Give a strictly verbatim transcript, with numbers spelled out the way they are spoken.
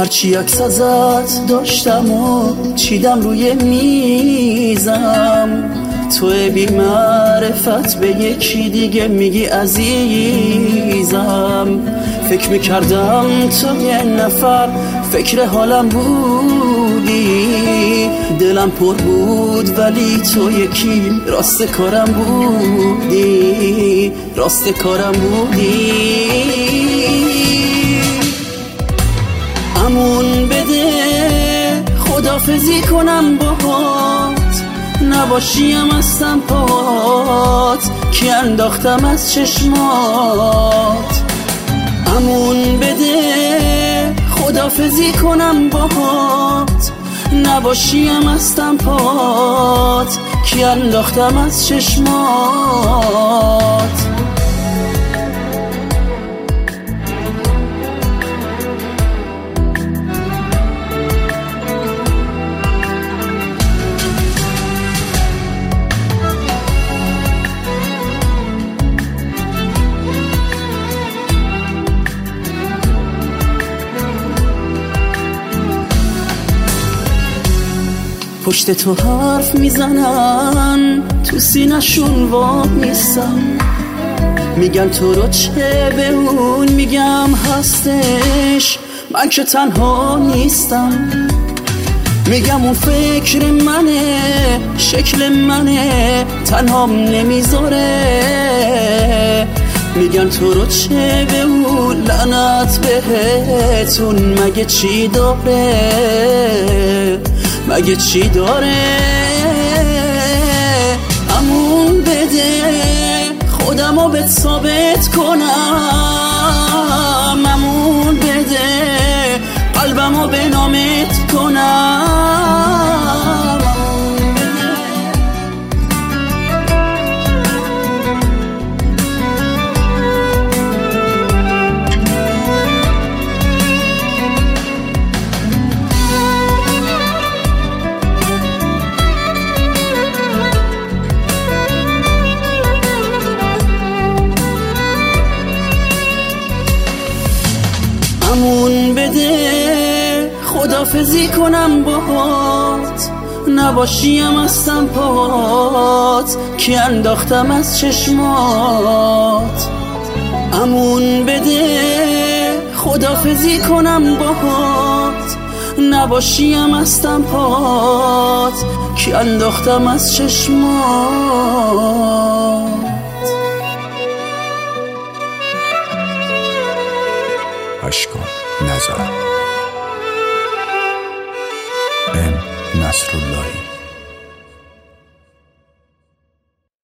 هرچی عکس ازت داشتم و چیدم روی میزم، توی بی معرفت به یکی دیگه میگی عزیزم. فکر میکردم تو یه نفر فکر حالم بودی، دلم پر بود ولی تو یکی راست کارم بودی، راست کارم بودی. امون بده خدافزی کنم باهات، نباشیم هستم پات که انداختم از چشمات. امون بده خدافزی کنم باهات، نباشیم هستم پات که انداختم از چشمات. پشت تو حرف میزنن تو سینه‌شون واب نیستم، میگن تو رو چه به اون میگم هستش، من که تنها نیستم. میگم اون فکر منه شکل منه تنهام نمیذاره، میگن تو رو چه به اون لعنت بهتون مگه چی داره، مگه چی داره. امون بده خودمو بهت ثابت کنم، امون بده قلبمو به نامت کنم. امون بده خدافزی کنم باهات، نباشیم هستم پات که انداختم از چشمات. امون بده خدافزی کنم باهات، نباشیم هستم پات که انداختم از چشمات. اشکان نظر ام نصراللهی.